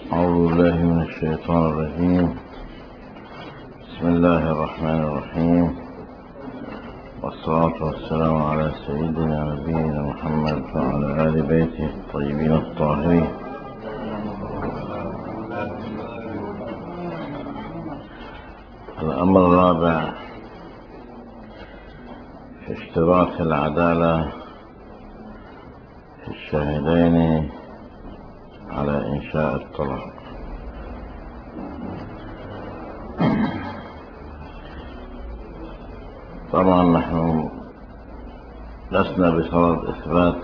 أعوذ بالله من الشيطان الرجيم. بسم الله الرحمن الرحيم، والصلاة والسلام على سيدنا نبينا محمد وعلى آل بيته الطيبين الطاهرين. الأمر الرابع في اشتراط العدالة في الشاهدين على إنشاء الطلاق. طبعا نحن لسنا بصدد إثبات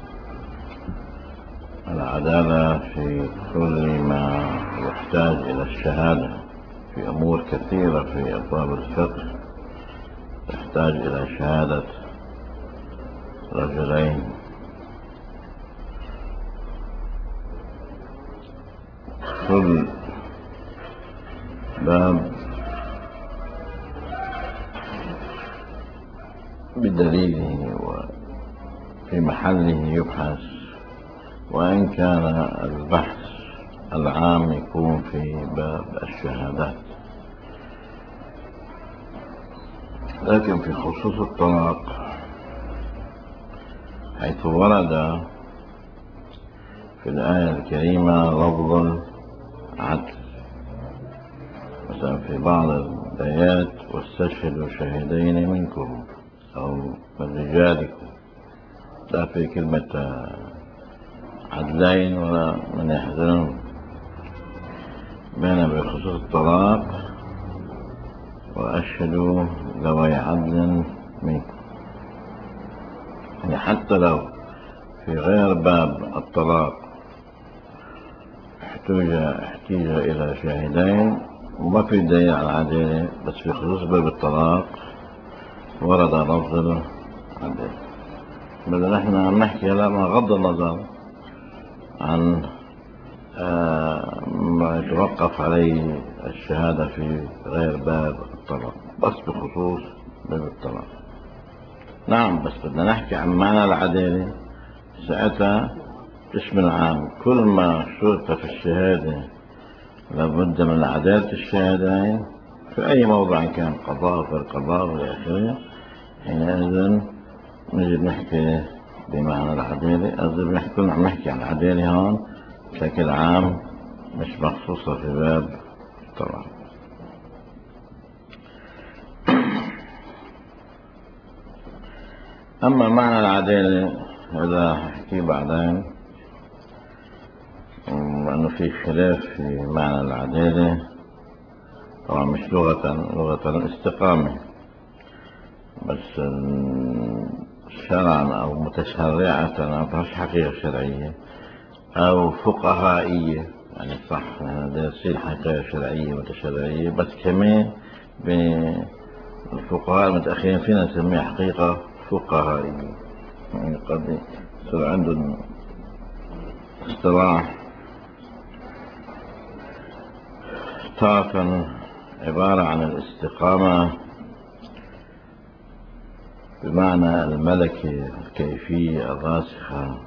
العدالة في كل ما يحتاج إلى الشهادة في أمور كثيرة في أبواب الفقه تحتاج إلى شهادة رجلين. كل باب بدليله وفي محله يبحث، وإن كان البحث العام يكون في باب الشهادات، لكن في خصوص الطلاق حيث ورد في الآية الكريمة لفظ عدل، مثلا في بعض الآيات واستشهدوا شاهدين منكم أو من رجالكم، لا في كلمة عدلين ولا من يحزنون، بين بخصوص الطلاق وأشهدوا ذوي عدل منكم. يعني حتى لو في غير باب الطلاق احتيج إلى شاهدين وما في دليل على العدالة، بس في خصوص باب الطلاق ورد لفظ العدالة. بدنا نحن عم نحكي هلا ما غض النظر عن ما يتوقف عليه الشهادة في غير باب الطلاق، بس بخصوص باب الطلاق. نعم، بس بدنا نحكي عن معنى العدالة، ساعتها تشمل عام كل ما اشترط في الشهادة لابد من عدالة الشهادين في أي موضع كان، قضاء غير قضاء وإلى آخره. حينئذ نجي نحكي بمعنى العدالة. كنا عم نحكي عن العدالة هون بشكل عام، مش مخصوصة في باب الطلاق. أما معنى العدالة هذا هحكيه بعدين، لأنه في خلاف في معنى العدالة. طبعا مش لغة الاستقامة، بس شرعا أو متشرعة ما فيهاش حقيقة شرعية أو فقهائية، يعني صح دارسين حقيقة شرعية وتشرعية، بس كمان الفقهاء المتأخرين فينا نسميها حقيقة فقهائية. يعني قد يصير عندهم اصطلاح طرفا عبارة عن الاستقامة بمعنى الملكة الكيفية الراسخة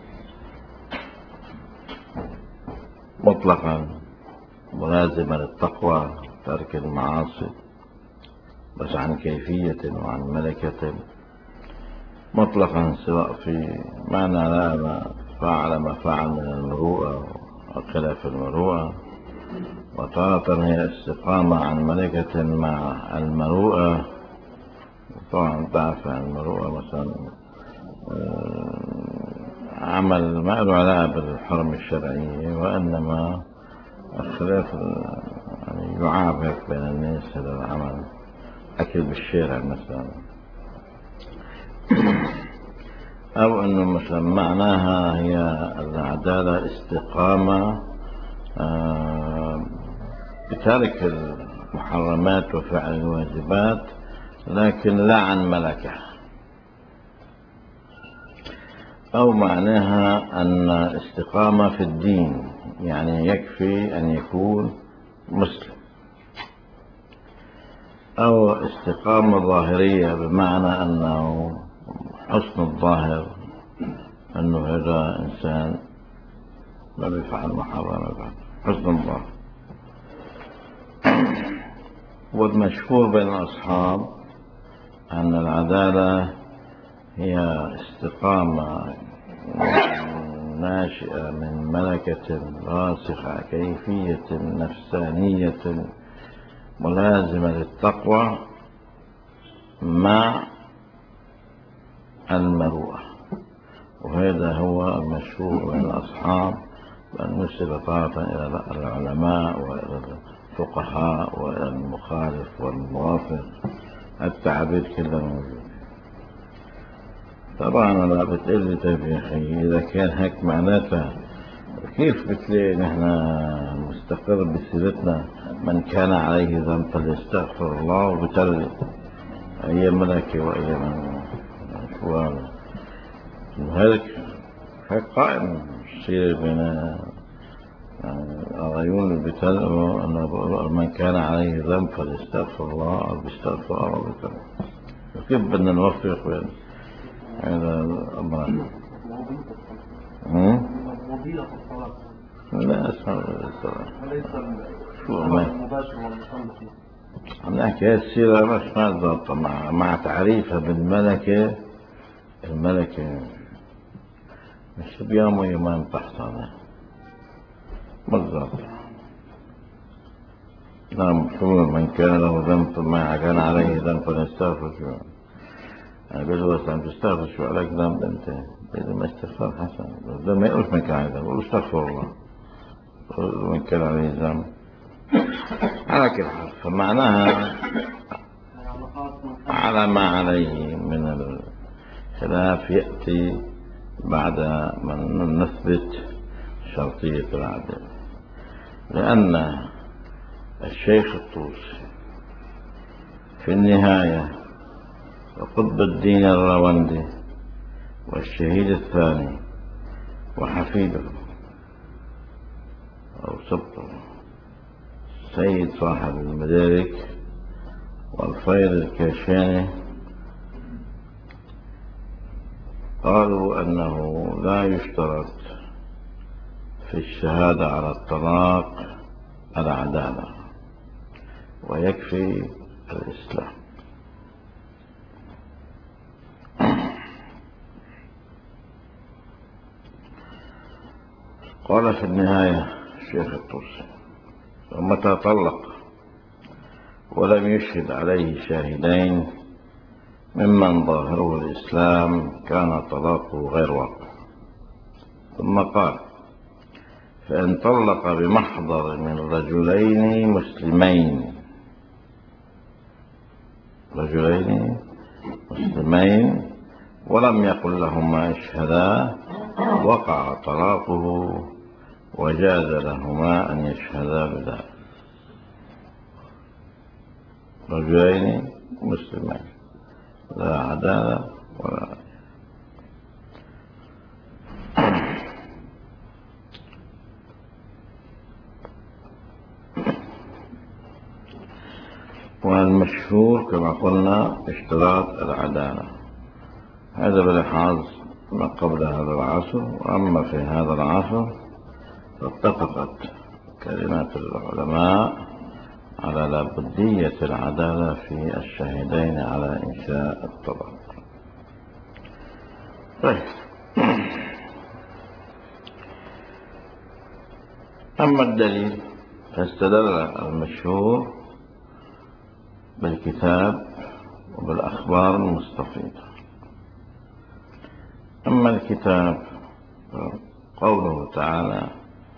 مطلقا، ملازمة للتقوى ترك المعاصي، بس عن كيفية وعن ملكة مطلقا، سواء في معنى لا ما فعل من المروءة وخلاف المروءة، وتارة هي استقامة عن ملكة مع المروءة. طبعا تعرف عن المروءة مثلا عمل ما له علاقة بالحرمة الشرعية، وإنما الخلاف يعني يعاب هيك بين الناس، هذا العمل أكل بالشارع مثلا، أو إنه مثلا معناها هي العدالة استقامة بترك المحرمات وفعل الواجبات، لكن لا عن ملكة. أو معناها أن استقامة في الدين، يعني يكفي أن يكون مسلم. أو استقامة ظاهرية بمعنى أنه حسن الظاهر، أنه هذا إنسان ما بيفعل محرم حسن الله. والمشهور بين الأصحاب أن العدالة هي استقامة ناشئة من ملكة راسخة، كيفية نفسانية ملازمة للتقوى مع المروءة. وهذا هو المشهور بين الأصحاب، أن نسب طرفا إلى العلماء وإلى الفقهاء وإلى المخالف والموافق، التعبير كله موجود. طبعا أنا بتقلي طيب يا أخي إذا كان هيك معناتها كيف بتلاقي نحن مستقر بسيرتنا من كان عليه ذنب فليستغفر الله، وبتلي أي ملكة وأي من شو هذا هيك قائم يصير بين العيون اللي بتلقوا أنه من كان عليه ذنب فليستغفر الله أو بيستغفر الله بتلقوا. كيف بدنا نوفق بين هذا الأمر؟ لا أسمع الصلاة شو المباشر والمصنف. عم نحكي هاي السيرة مش ما ضابطة مع تعريفها بالملكة. الملكة مش بيوم ويومين تحصل بالضبط. نعم شو من كان له ذنب ما كان عليه ذنب فليستغفر. شو يعني بيقول عم تستغفر شو عليك ذنب أنت؟ إذا ما استغفر حسن ما يقولش من كان عليه ذنب، يقول استغفر الله ومن كان عليه ذنب على كل حال. فمعناها على ما عليه من الخلاف يأتي بعد من نثبت شرطية العدل. لأن الشيخ الطوسي في النهاية وقطب الدين الراوندي والشهيد الثاني وحفيده أو سبطه سيد صاحب المدارك والفيض الكاشاني قالوا أنه لا يشترط في الشهادة على الطلاق العدالة ويكفي الإسلام. قال في النهاية الشيخ الطوسي: ومتى طلق ولم يشهد عليه شاهدين ممن ظاهره الإسلام كان طلاقه غير واقع. ثم قال: فإن طلق بمحضر من رجلين مسلمين ولم يقل لهما اشهدا وقع طلاقه وجاز لهما أن يشهدا بذلك. رجلين مسلمين لا عدالة ولا والمشهور كما قلنا اشتراط العدالة. هذا بلحاظ ما قبل هذا العصر. وأما في هذا العصر فاتفقت كلمات العلماء على لابدية العدالة في الشاهدين على إنشاء الطلاق. طيب، أما الدليل فاستدل المشهور بالكتاب وبالأخبار المستفيضة. أما الكتاب قوله تعالى: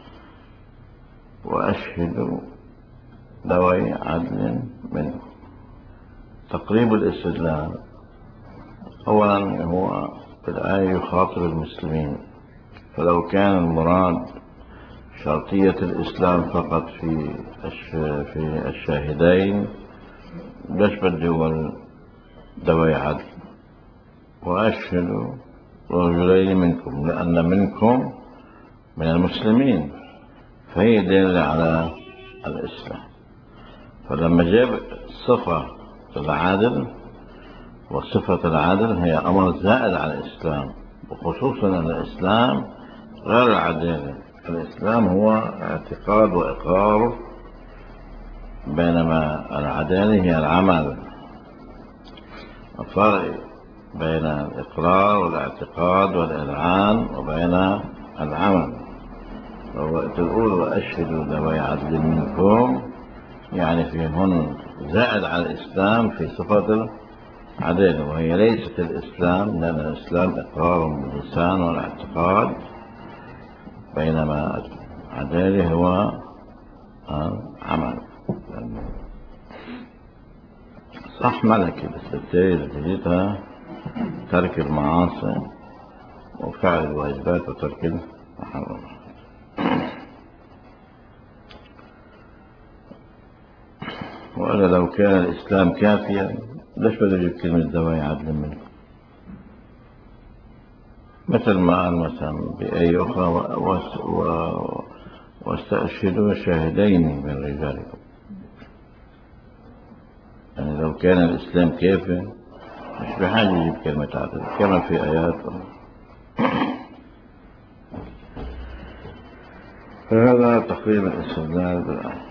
وأشهدوا ذوي عدل منكم. تقريب الاستدلال أولا هو في الآية يخاطب المسلمين، فلو كان المراد شرطية الإسلام فقط في الشاهدين ليش بده ذوي عدل؟ وأشهدوا رجلين منكم، لأن منكم من المسلمين، فهي دليل على الإسلام. فلما جاب صفة العدل، وصفة العدل هي أمر زائد على الإسلام، وخصوصا أن الإسلام غير العدالة الإسلام هو اعتقاد وإقرار، بينما العدالة هي العمل. الفرق بين الإقرار والاعتقاد والإذعان وبين العمل. ووقت تقول وأشهدوا ذوي عدل منكم، يعني فيهن زائد على الإسلام في صفة العدالة، وهي ليست الإسلام، لأن الإسلام إقرار باللسان والاعتقاد، بينما العدالة هو عمل. صح ملكي، بس نتيجتها ترك المعاصي وفعل الواجبات وترك المحرمات. وإلا لو كان الإسلام كافيا ليش بده يجيب كلمة ذوي عدل منكم؟ مثل ما قال مثلا بآية أخرى واستأشهدوا شاهدين من رجالكم. يعني لو كان الإسلام كافي مش بحاجة يجيب كلمة عدل، كما في آيات. فهذا تقريبا الاستدلال بالآية.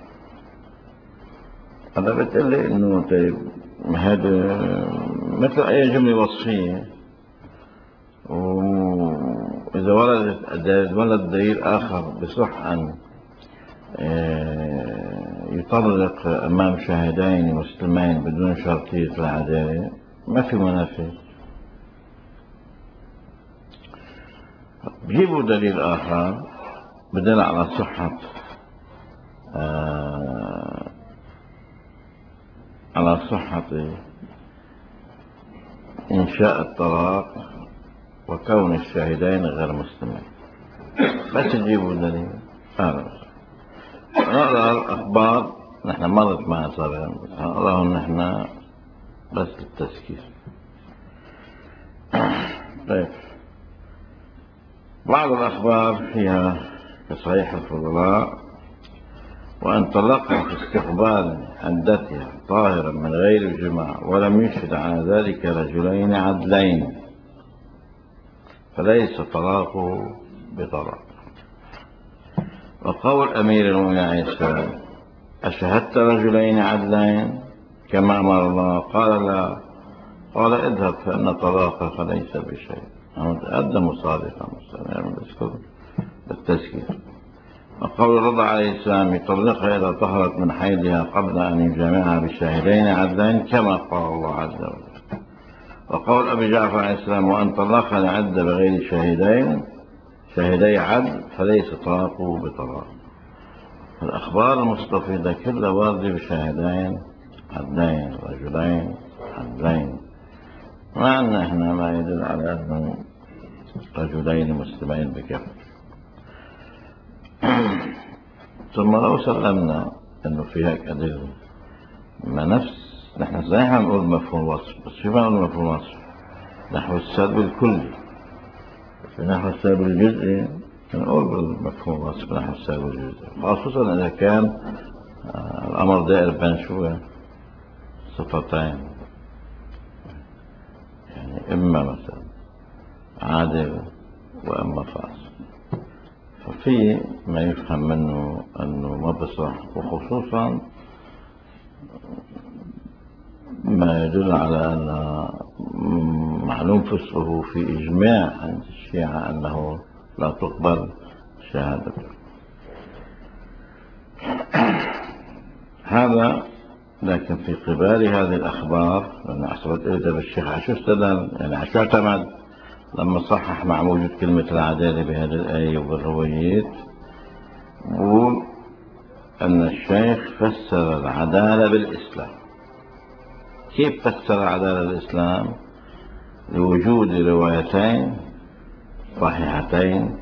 هذا بتقلي إنه طيب هذا مثل أي جملة وصفية، وإذا ولد دليل آخر بصح أن يطلق أمام شاهدين مسلمين بدون شرطية العدالة، ما في منافي. جيبوا دليل آخر بدل على صحة إنشاء الطلاق وكون الشاهدين غير مسلمين. بس تجيبوا دليل. نقرأ الأخبار، نحن مرت معنا صار نقرأهم نحن بس للتذكير. طيب، بعض الأخبار فيها كصحيح الفضلاء: وأن طلقها في استقبال عدتها طاهرا من غير جماع ولم يشهد على ذلك رجلين عدلين فليس طلاقه بطلاق. وقول أمير المؤمنين عليه السلام: أشهدت رجلين عدلين كما أمر الله؟ قال: لا. قال: اذهب فإن طلاقك ليس بشيء. قدموا صادقا مسلما بالتذكير. وقول الرضا عليه السلام: يطلقها إذا طهرت من حيضها قبل أن يجامعها بشاهدين عدلين كما قال الله عز وجل. وقول أبي جعفر عليه السلام: وأن طلقها لعدة بغير شاهدي عدل فليس طلاقه بطلاق. الأخبار المستفيدة كلها واردة بشاهدين عدلين، رجلين عدلين، مع أن احنا ما يدل على أنه رجلين مسلمين بكفر. ثم لو سلمنا أنه في هيك أدلة، ما نفس نحن صحيح نقول مفهوم الوصف، بس شو ما نقول مفهوم الوصف؟ نحو السلب الكلي. في نحو السلب الجزئي نقول بالمفهوم الوصف نحو السلب الجزئي، خاصة إذا كان الأمر دائر بين شو صفتين، يعني إما مثلا عادل وإما فاسد، ففي ما يفهم منه أنه ما بصح، وخصوصا ما يدل على أن معلوم فسقه في إجماع عند الشيعة أنه لا تقبل شهادته. هذا لكن في قبال هذه الأخبار، لأن أصبت إذا بالشيخ عشو استدل، يعني عشو اعتمد لما صحح مع وجود كلمة العدالة بهذه الآية وبالروايات، يقول أن الشيخ فسر العدالة بالإسلام. كيف فسر العدالة بالإسلام؟ لوجود روايتين صحيحتين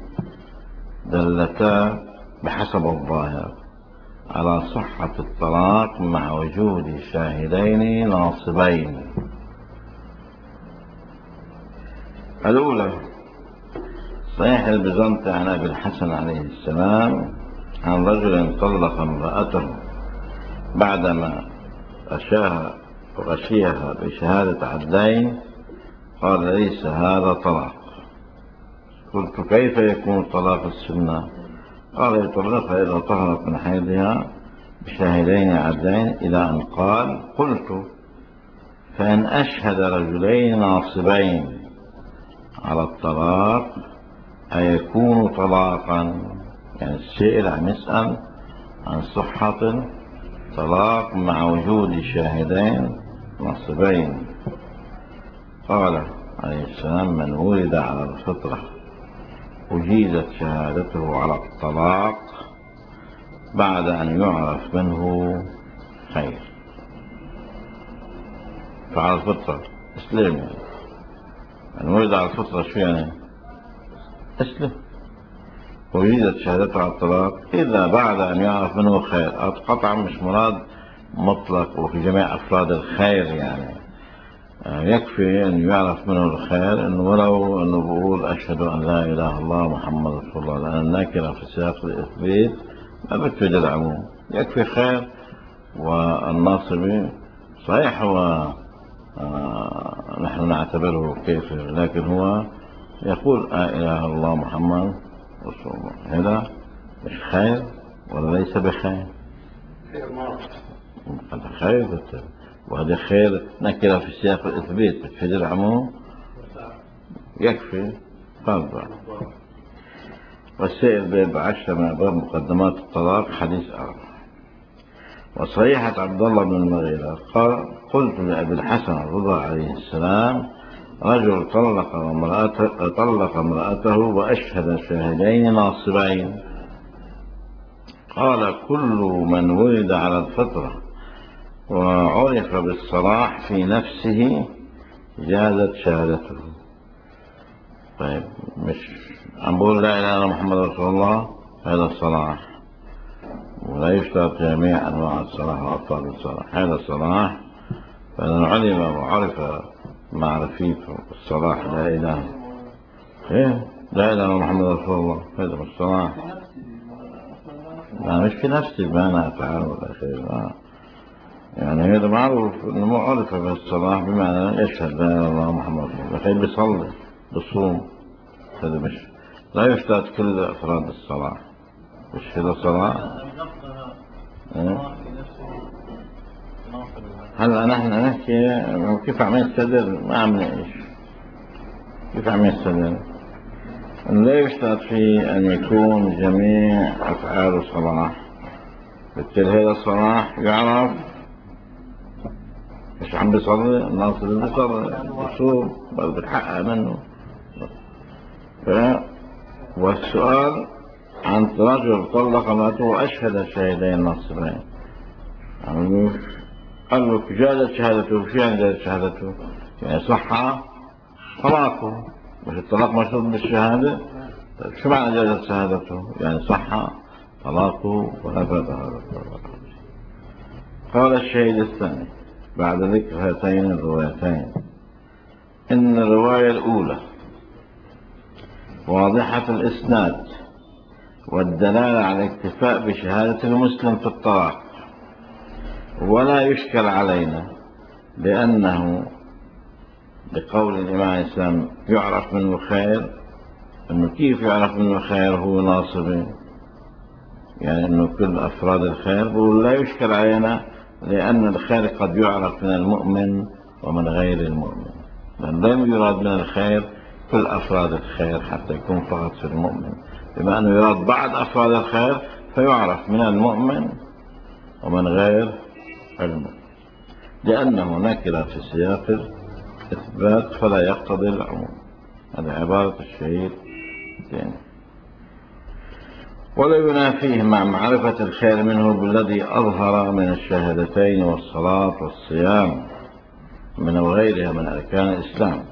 دلتا بحسب الظاهر على صحة الطلاق مع وجود شاهدين ناصبين. الأولى صحيح البيزنطي عن أبي الحسن عليه السلام عن رجل طلق امرأته بعدما غشيها بشهادة عدلين، قال: ليس هذا طلاق. قلت كيف يكون طلاق السنة؟ قال يطلقها إذا طهرت من حيضها بشاهدين عدلين، إلى أن قال قلت فإن أشهد رجلين ناصبين على الطلاق أيكون طلاقا؟ يعني السائل عم يسأل عن صحة طلاق مع وجود شاهدين ناصبين. قال عليه السلام من ولد على الفطرة أجيزت شهادته على الطلاق بعد أن يعرف منه خير. فعلى الفطرة اسلم، يعني من ولد على الفطرة شو يعني؟ اسلم. أجيزت شهادته على الطلاق إذا بعد أن يعرف منه خير. قطعا مش مراد مطلق وفي جميع أفراد الخير، يعني يكفي أن يعرف منه الخير، أنه ولو أنه بقول أشهد أن لا إله إلا الله محمد رسول الله، لأن الناكرة في سياق الإثبات ما بتفيد العموم، يكفي خير. والناصبي صحيح هو نحن نعتبره كافر، لكن هو يقول لا إله إلا الله محمد رسول الله، هذا مش خير ولا ليس بخير؟ هذا خير، وهذا خير نكرة في سياق الإثبات بتفيد العموم، يكفي فرضا. والسائل باب 10 من أبواب مقدمات الطلاق حديث آخر. وصريحة عبد الله بن المغيرة قال قلت لأبي الحسن الرضا عليه السلام رجل طلق امرأته وأشهد شاهدين ناصبين، قال كل من ولد على الفطرة وعرف بالصلاح في نفسه جازت شهادته. طيب مش عم بقول لا إله إلا محمد رسول الله، هذا الصلاح، ولا يشترط جميع أنواع الصلاح وأفراد الصلاح، هذا الصلاح. فإن علم وعرف معرفته الصلاح لا إله لا إله إلا محمد رسول الله، هذا مش صلاح. لا مش في نفسي بمعنى أفعال ولا شيء، يعني هذا معروف انه ما عرف بالصلاح بمعنى يشهد لا اله الا الله محمد رسول الله، لكن بيصلي بيصوم، هذا مش لا يشترط كل افراد الصلاح، مش هذا صلاح. هلا نحن نحكي كيف عم يستدل، ما عم نعيش كيف عم يستدل. لا يشترط فيه ان يكون جميع افعاله صلاح، بالتالي هذا الصلاح يعرف مش عم بيصلي، الناصر اللي بيصلي بيصوم بل بتحقق منه. والسؤال عن رجل طلق امرأته وأشهد شاهدين ناصبين، قال له جازت شهادته. شو يعني جازت شهادته؟ يعني صح طلاقه، مش الطلاق مشروط بالشهادة. طيب شو معنى جازت شهادته؟ يعني صح طلاقه ونفذ هذا الطلاق. قال الشهيد الثاني بعد ذكر هاتين الروايتين إن الرواية الأولى واضحة الإسناد والدلالة على الاكتفاء بشهادة المسلم في الطلاق، ولا يشكل علينا لأنه بقول الإمام الإسلام يعرف منه خير، أنه كيف يعرف منه خير هو ناصبي، يعني أنه كل أفراد الخير. بقول لا يشكل علينا لأن الخير قد يعرف من المؤمن ومن غير المؤمن، لأن لم يراد من الخير كل أفراد الخير حتى يكون فقط في المؤمن، بما أنه يراد بعض أفراد الخير فيعرف من المؤمن ومن غير المؤمن، لأنه نكر في سياق الإثبات فلا يقتضي العموم. هذه عبارة الشهيد الثاني. ولا ينافيه مع معرفة الخير منه بالذي أظهر من الشهادتين والصلاة والصيام من غيرها من أركان الإسلام.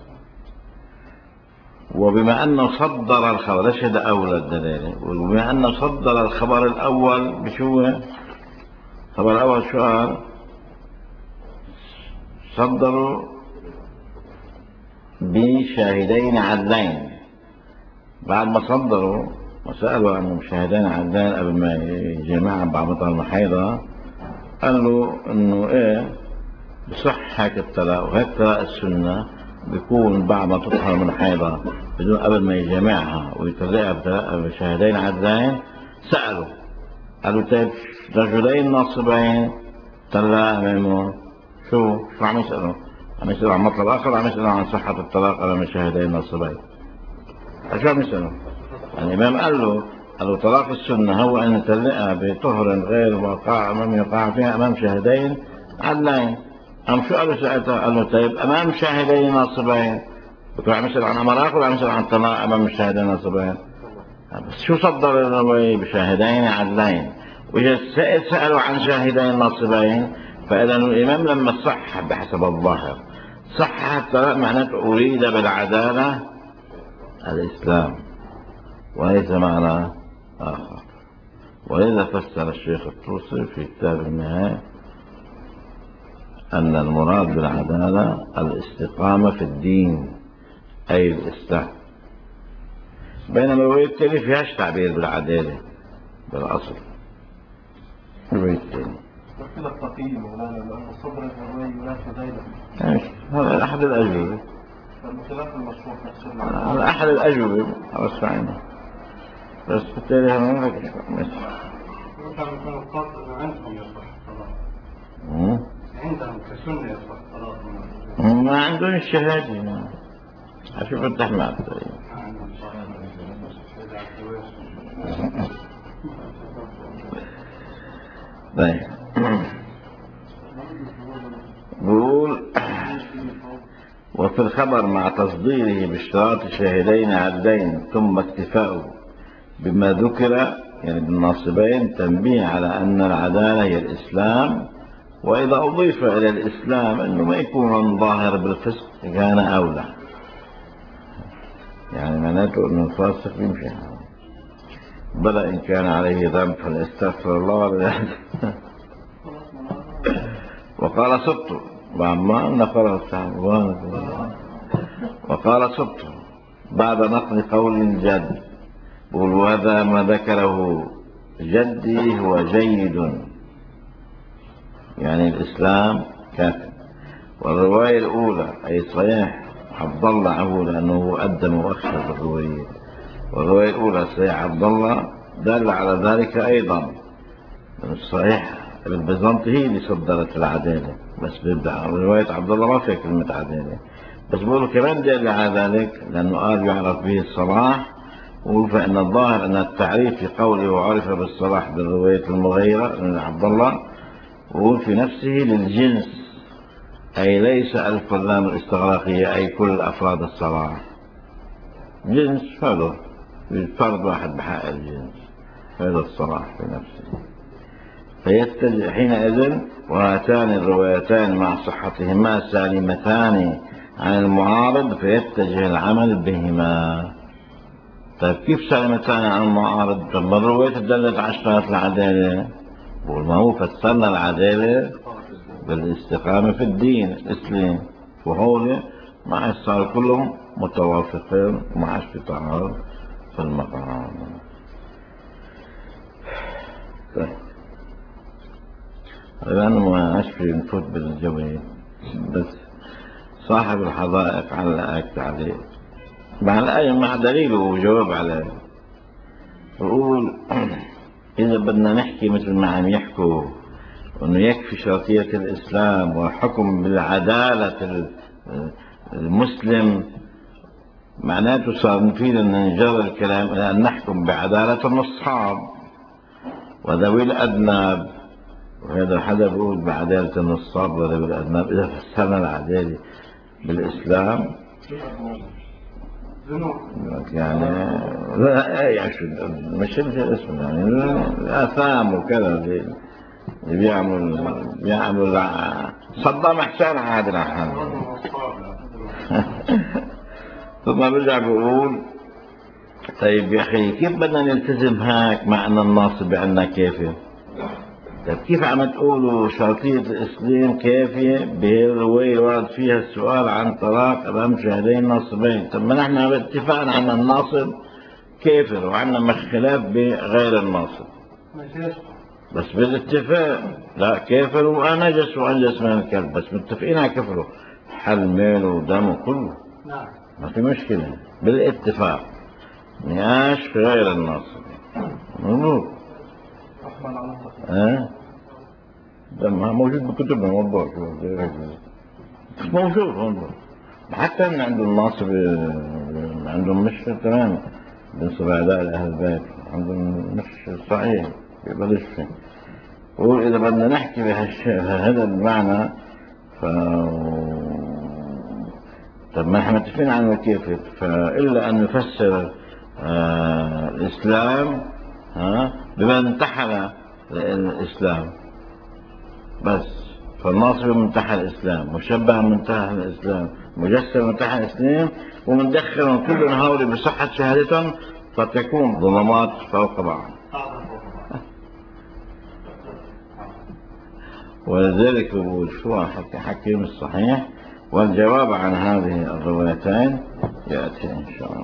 وبما أنه صدر الخبر، ليش هذا أولى الدليل؟ وبما أنه صدر الخبر الأول بشو؟ الخبر الأول شو قال؟ صدروا بشاهدين عدلين. بعد ما صدروا وسألوا عن شاهدين عدلين قبل ما يجمعوا بعض المحيضة، قال له إنه إيه بصح هيك الطلاق وهيك طلاق السنة، بيكون بعد ما تطهر من حيضة بدون قبل ما يجامعها ويطلقها بشهادين عدلين، سألوا قالوا طيب رجلين ناصبين طلقها منهم، شو عم يسألوا؟ عم يسألوا عن مطلب آخر، عم يسألوا عن صحة الطلاق أمام شهادين ناصبين؟ شو عم يسألوا؟ الإمام قال له طلاق السنة هو أن يطلقها بطهر غير واقع أمام يقع فيها أمام شهادين عدلين. أم شو قالوا ساعتها؟ قال له طيب أمام شاهدين ناصبين. بكون عم يسأل عن أمراك ولا عم يسأل عن طلاق أمام الشاهدين ناصبين؟ بس شو صدر الرواية بشاهدين عدلين؟ وإذا سألوا عن شاهدين ناصبين فإذا الإمام لما صح بحسب الظاهر صح الطلاق معناته أريد بالعدالة الإسلام وليس معنى آخر. ولذا فسر الشيخ الطوسي في كتاب النهاية أن المراد بالعدالة الاستقامة في الدين أي الإسلام، بينما الرواية التالية فيهاش تعبير بالعدالة بالأصل. الرواية التالية وكذا التقييم مولانا لأن صدر الرواية ينافي ذلك. هذا أحد الأجوبة، خلاف المشروع تفسير هذا أحد الأجوبة خلاص فعلا. بس بالتالي هذا ما فيش ممكن يكون القصد عندهم يصح الطلاق، عندهم كسنة يصح الطلاق، ما عندهم الشهادة. أشوف فتح مع الطريق. طيب بقول وفي الخبر مع تصديره باشتراط شاهدين عدلين ثم اكتفاؤه بما ذكر يعني بالناصبين تنبيه على أن العدالة هي الإسلام، وإذا أضيف إلى الإسلام أنه ما يكون ظاهر بالفسق كان أولى، يعني معناته أنه الفاسق يمشي بلى إن كان عليه ذنب فليستغفر الله وقال سبط وعما نقرأ الصحابة وقال سبط بعد نقل قول الجد بقول وهذا ما ذكره جدي هو جيد، يعني الإسلام كافٍ. والرواية الأولى أي صحيح عبد الله عنه لأنه قدم وأخر الرواية، والرواية الأولى صحيح عبد الله دل على ذلك أيضا. الصحيح البيزنطي هي اللي صدرت العدالة، بس بيبدأ رواية عبد الله ما فيها كلمة عدالة، بس بقولوا كمان دل على ذلك لأنه قال يعرف به الصلاح، فإن الظاهر أن التعريف في قوله وعرف بالصلاح بالرواية المغيرة من عبد الله وهو في نفسه للجنس، أي ليس ألف واللام الاستغراقية أي كل أفراد الصلاح، جنس هذا فرد واحد بحق الجنس هذا الصلاح في نفسه. فيتجه حينئذ وهاتان الروايتان مع صحتهما سالمتان عن المعارض فيتجه العمل بهما. طيب كيف سالمتان عن المعارض؟ طب الرواية دلت على اشتراط العدالة، وما هو فسرنا العدالة بالاستقامة في الدين الإسلام، وهول ما عادش صار كلهم متوافقين وما عادش في تعارض في المقام. طيب أنا ما عادش في نفوت بالجواب، بس صاحب الحدائق علق عليه مع الآية مع دليل وجواب عليه. بقول إذا بدنا نحكي مثل ما عم يحكوا أنه يكفي شرطية الإسلام وحكم بالعدالة المسلم، معناته صار نفيد أن نجرى الكلام إلى أن نحكم بعدالة النصاب وذوي الأذناب، وهذا حدا بيقول بعدالة النصاب وذوي الأذناب. إذا فسرنا العدالة بالإسلام يعني لا يعني مش الاسم يعني الآثام وكذا اللي بيعملوا صدام حسين عادل عن ثم برجع بقول طيب يا أخي كيف بدنا نلتزم هيك مع أن الناصب عندنا كافي؟ طيب كيف عم تقولوا شرطية الإسلام كافية بالرواية ورد فيها السؤال عن طلاق أمام شهدين ناصبين؟ طب ما نحن اتفقنا أن الناصب كافر وعندنا خلاف بغير الناصب، بس بالاتفاق لا كافر وأنجس وأنجس من الكلب، بس متفقين على كفره. حل ميله ودمه كله، نعم. ما في مشكلة بالاتفاق. نقاش في غير الناصب موجود. رحمن على الله. ده ما موجود بكتبنا موضوع مش موجود هون. حتى ان عند الناصب عندهم مش تمام بالنسبة لأهل البيت، عندهم مش صحيح بيقبلش فيه. وإذا بدنا نحكي بهذا المعنى طب ما احنا متفقين على كيف، فإلا أن نفسر الإسلام بما انتحل الإسلام بس. فالناصب منتحل الإسلام، مشبه منتحل الإسلام، مجسم منتحل الإسلام، ومندخل كل هؤلاء بصحة شهادتهم فتكون ظلمات فوق بعض. ولذلك يقول شو حكيم الصحيح، والجواب عن هذه الروايتين يأتي إن شاء الله.